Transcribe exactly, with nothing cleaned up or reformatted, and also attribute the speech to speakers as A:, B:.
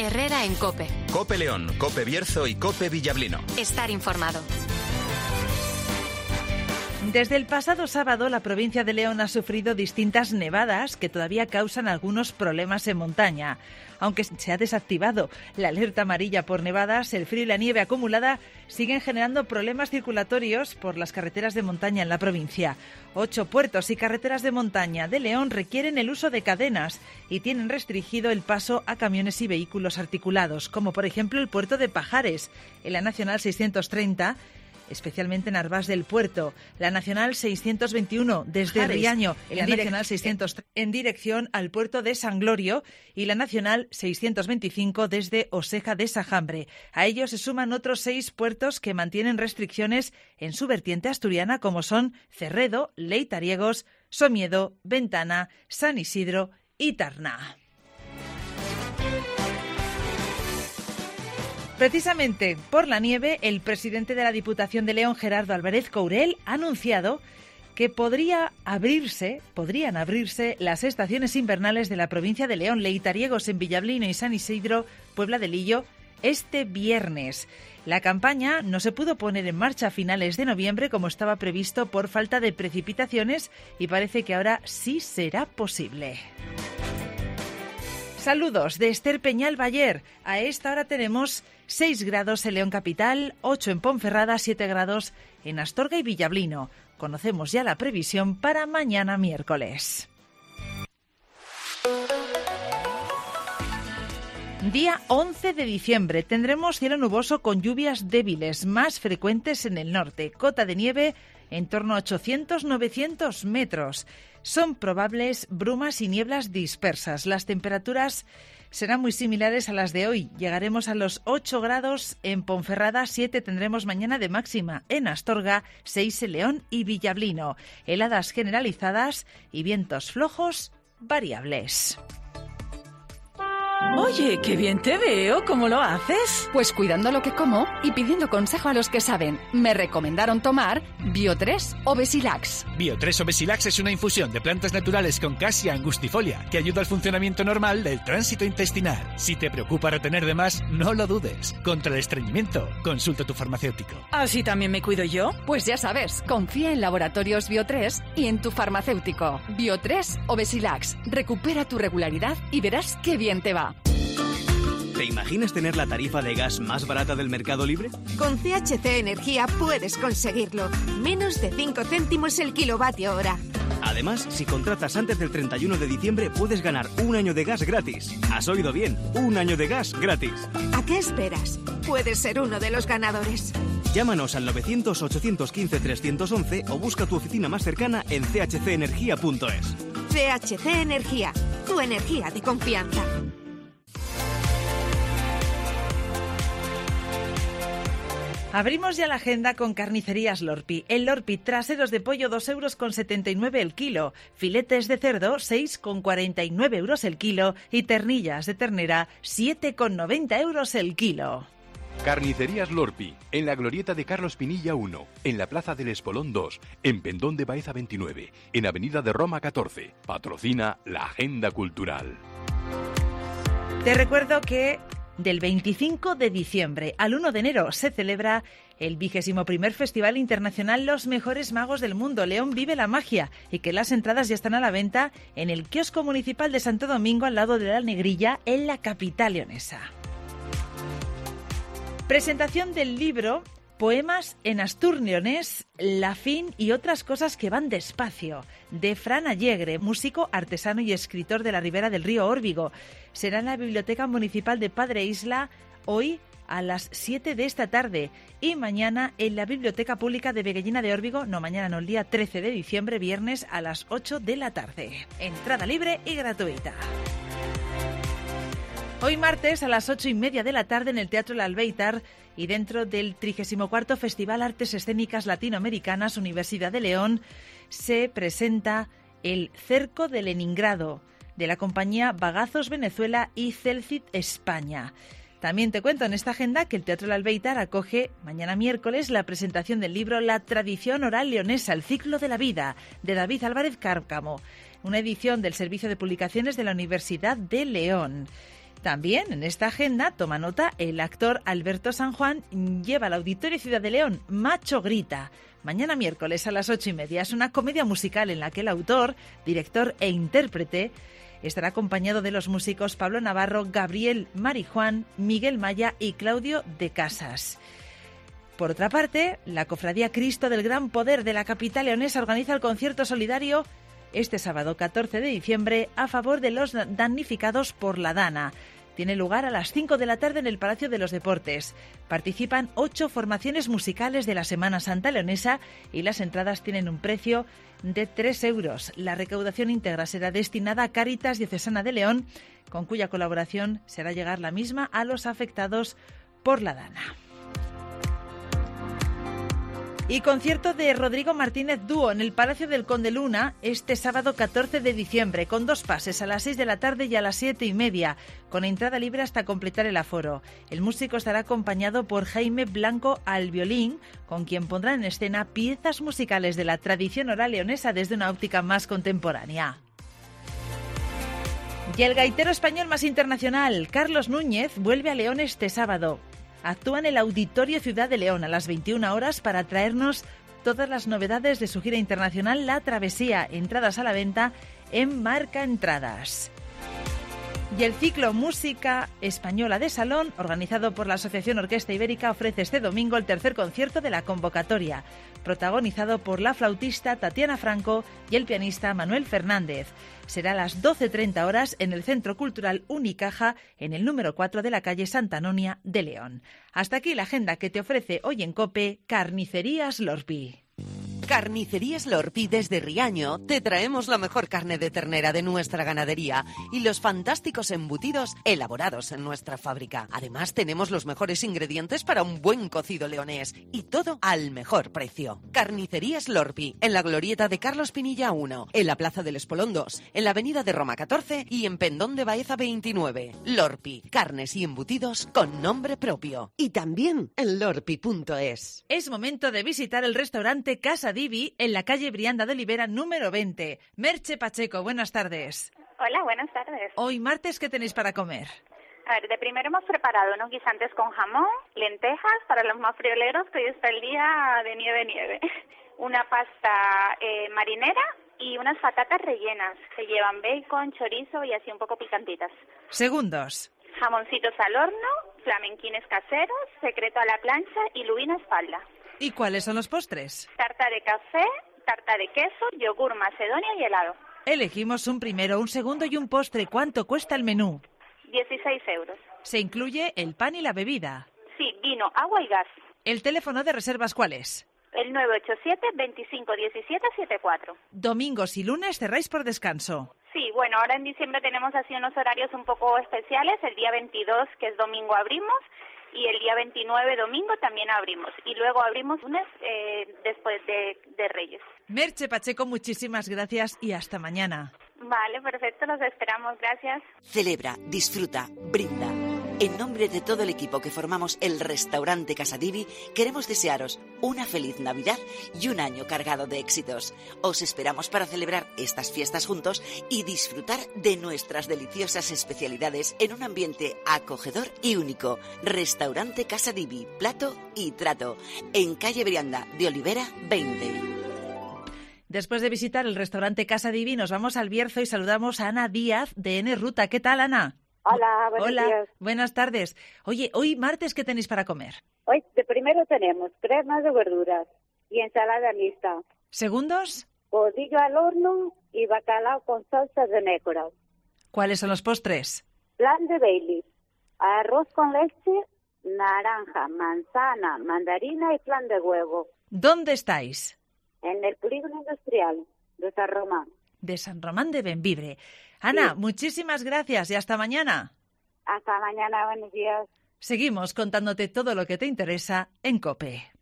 A: Herrera en COPE.
B: COPE León, COPE Bierzo y COPE Villablino.
A: Estar informado.
C: Desde el pasado sábado, la provincia de León ha sufrido distintas nevadas que todavía causan algunos problemas en montaña. Aunque se ha desactivado la alerta amarilla por nevadas, el frío y la nieve acumulada siguen generando problemas circulatorios por las carreteras de montaña en la provincia. Ocho puertos y carreteras de montaña de León requieren el uso de cadenas y tienen restringido el paso a camiones y vehículos articulados, como por ejemplo el puerto de Pajares, en la Nacional seiscientos treinta, especialmente en Arbás del Puerto, la Nacional seiscientos veintiuno desde
D: Jares,
C: Riaño,
D: en
C: la
D: direc-
C: Nacional seiscientos en dirección al puerto de San Glorio y la Nacional seiscientos veinticinco desde Oseja de Sajambre. A ellos se suman otros seis puertos que mantienen restricciones en su vertiente asturiana, como son Cerredo, Leitariegos, Somiedo, Ventana, San Isidro y Tarná. Precisamente por la nieve, el presidente de la Diputación de León, Gerardo Álvarez Courel, ha anunciado que podría abrirse, podrían abrirse las estaciones invernales de la provincia de León, Leitariegos en Villablino y San Isidro, Puebla de Lillo, este viernes. La campaña no se pudo poner en marcha a finales de noviembre como estaba previsto por falta de precipitaciones y parece que ahora sí será posible. Saludos de Esther Peñal Bayer. A esta hora tenemos seis grados en León Capital, ocho en Ponferrada, siete grados en Astorga y Villablino. Conocemos ya la previsión para mañana miércoles. Día once de diciembre. Tendremos cielo nuboso con lluvias débiles, más frecuentes en el norte. Cota de nieve en torno a ochocientos a novecientos metros. Son probables brumas y nieblas dispersas. Las temperaturas serán muy similares a las de hoy. Llegaremos a los ocho grados en Ponferrada, siete tendremos mañana de máxima. En Astorga, seis en León y Villablino. Heladas generalizadas y vientos flojos variables.
D: Oye, qué bien te veo. ¿Cómo lo haces?
E: Pues cuidando lo que como y pidiendo consejo a los que saben. Me recomendaron tomar Bio tres o Besilax.
F: Bio tres o Besilax es una infusión de plantas naturales con Cassia angustifolia que ayuda al funcionamiento normal del tránsito intestinal. Si te preocupa retener de más, no lo dudes. Contra el estreñimiento, consulta a tu farmacéutico.
D: ¿Así también me cuido yo?
E: Pues ya sabes, confía en Laboratorios Bio tres y en tu farmacéutico. Bio tres o Besilax. Recupera tu regularidad y verás qué bien te va.
G: ¿Te imaginas tener la tarifa de gas más barata del mercado libre?
H: Con C H C Energía puedes conseguirlo. Menos de cinco céntimos el kilovatio hora.
G: Además, si contratas antes del treinta y uno de diciembre, puedes ganar un año de gas gratis. ¿Has oído bien? Un año de gas gratis.
H: ¿A qué esperas? Puedes ser uno de los ganadores.
G: Llámanos al novecientos, ochocientos quince, trescientos once o busca tu oficina más cercana en c h c energía punto es.
H: C H C Energía, tu energía de confianza.
C: Abrimos ya la agenda con Carnicerías Lorpi. El Lorpi, traseros de pollo dos euros con setenta y nueve el kilo, filetes de cerdo seis con cuarenta y nueve euros el kilo y ternillas de ternera siete con noventa euros el kilo.
I: Carnicerías Lorpi, en la glorieta de Carlos Pinilla uno, en la Plaza del Espolón dos, en Pendón de Baeza veintinueve, en Avenida de Roma catorce. Patrocina la Agenda Cultural.
C: Te recuerdo que del veinticinco de diciembre al uno de enero se celebra el vigésimo primer Festival Internacional Los Mejores Magos del Mundo. León vive la magia y que las entradas ya están a la venta en el kiosco municipal de Santo Domingo al lado de la Negrilla en la capital leonesa. Presentación del libro Poemas en asturleonés, La Fin y otras cosas que van despacio, de Fran Allegre, músico, artesano y escritor de la ribera del río Órbigo. Será en la Biblioteca Municipal de Padre Isla hoy a las siete de esta tarde y mañana en la Biblioteca Pública de Veguellina de Órbigo, no mañana, no, el día trece de diciembre, viernes a las ocho de la tarde. Entrada libre y gratuita. Hoy martes a las ocho y media de la tarde en el Teatro El Albéitar y dentro del trigésimo cuarto Festival Artes Escénicas Latinoamericanas Universidad de León se presenta el Cerco de Leningrado de la compañía Bagazos Venezuela y Celcid España. También te cuento en esta agenda que el Teatro El Albéitar acoge mañana miércoles la presentación del libro La tradición oral leonesa, el ciclo de la vida, de David Álvarez Cárcamo, una edición del Servicio de Publicaciones de la Universidad de León. También en esta agenda, toma nota, el actor Alberto San Juan lleva al Auditorio Ciudad de León Macho Grita. Mañana miércoles a las ocho y media. Es una comedia musical en la que el autor, director e intérprete estará acompañado de los músicos Pablo Navarro, Gabriel Marijuán, Miguel Maya y Claudio de Casas. Por otra parte, la Cofradía Cristo del Gran Poder de la capital leonesa organiza el concierto solidario este sábado catorce de diciembre a favor de los damnificados por la Dana. Tiene lugar a las cinco de la tarde en el Palacio de los Deportes. Participan ocho formaciones musicales de la Semana Santa leonesa y las entradas tienen un precio de tres euros. La recaudación íntegra será destinada a Cáritas Diocesana de León, con cuya colaboración se hará llegar la misma a los afectados por la Dana. Y concierto de Rodrigo Martínez Dúo en el Palacio del Conde Luna este sábado catorce de diciembre, con dos pases a las seis de la tarde y a las siete y media, con entrada libre hasta completar el aforo. El músico estará acompañado por Jaime Blanco al violín, con quien pondrá en escena piezas musicales de la tradición oral leonesa desde una óptica más contemporánea. Y el gaitero español más internacional, Carlos Núñez, vuelve a León este sábado. Actúa en el Auditorio Ciudad de León a las veintiuna horas para traernos todas las novedades de su gira internacional La Travesía. Entradas a la venta en Marca Entradas. Y el ciclo Música Española de Salón, organizado por la Asociación Orquesta Ibérica, ofrece este domingo el tercer concierto de la convocatoria, protagonizado por la flautista Tatiana Franco y el pianista Manuel Fernández. Será a las doce treinta horas en el Centro Cultural Unicaja, en el número cuatro de la calle Santa Anonia de León. Hasta aquí la agenda que te ofrece hoy en COPE Carnicerías Lorpi.
A: Carnicerías Lorpi desde Riaño te traemos la mejor carne de ternera de nuestra ganadería y los fantásticos embutidos elaborados en nuestra fábrica. Además tenemos los mejores ingredientes para un buen cocido leonés y todo al mejor precio. Carnicerías Lorpi en la glorieta de Carlos Pinilla uno, en la Plaza del Espolón dos, en la Avenida de Roma catorce y en Pendón de Baeza veintinueve. Lorpi, carnes y embutidos con nombre propio. Y también en lorpi punto es.
C: Es momento de visitar el restaurante Casa Divi en la calle Brianda de Olivera número veinte. Merche Pacheco, buenas tardes.
J: Hola, buenas tardes.
C: Hoy martes, ¿qué tenéis para comer?
J: A ver, de primero hemos preparado unos guisantes con jamón, lentejas para los más frioleros, que hoy está el día de nieve, nieve. Una pasta eh, marinera y unas patatas rellenas que llevan bacon, chorizo y así un poco picantitas.
C: Segundos.
J: Jamoncitos al horno, flamenquines caseros, secreto a la plancha y lubina espalda.
C: ¿Y cuáles son los postres?
J: Tarta de café, tarta de queso, yogur macedonia y helado.
C: Elegimos un primero, un segundo y un postre. ¿Cuánto cuesta el menú?
J: dieciséis euros.
C: ¿Se incluye el pan y la bebida?
J: Sí, vino, agua y gas.
C: ¿El teléfono de reservas cuál es?
J: El nueve ocho siete, veinticinco diecisiete setenta y cuatro.
C: Domingos y lunes cerráis por descanso.
J: Sí, bueno, ahora en diciembre tenemos así unos horarios un poco especiales. El día veintidós, que es domingo, abrimos. Y el día veintinueve, domingo, también abrimos. Y luego abrimos lunes eh, después de, de Reyes.
C: Merche Pacheco, muchísimas gracias y hasta mañana.
J: Vale, perfecto, los esperamos. Gracias.
A: Celebra, disfruta, brinda. En nombre de todo el equipo que formamos el restaurante Casa Divi, queremos desearos una feliz Navidad y un año cargado de éxitos. Os esperamos para celebrar estas fiestas juntos y disfrutar de nuestras deliciosas especialidades en un ambiente acogedor y único. Restaurante Casa Divi, plato y trato, en calle Brianda de Olivera veinte.
C: Después de visitar el restaurante Casa Divi, nos vamos al Bierzo y saludamos a Ana Díaz de N Ruta. ¿Qué tal, Ana?
K: Hola, buenos
C: Hola,
K: días.
C: Buenas tardes. Oye, hoy martes, ¿qué tenéis para comer?
K: Hoy de primero tenemos cremas de verduras y ensalada mixta.
C: ¿Segundos?
K: Codillo al horno y bacalao con salsa de nécora.
C: ¿Cuáles son los postres?
K: Plan de Bailey, arroz con leche, naranja, manzana, mandarina y flan de huevo.
C: ¿Dónde estáis?
K: En el polígono industrial de San Román.
C: De San Román de Bembibre. Ana,
K: sí.
C: Muchísimas gracias y hasta mañana.
K: Hasta mañana, buenos días.
C: Seguimos contándote todo lo que te interesa en COPE.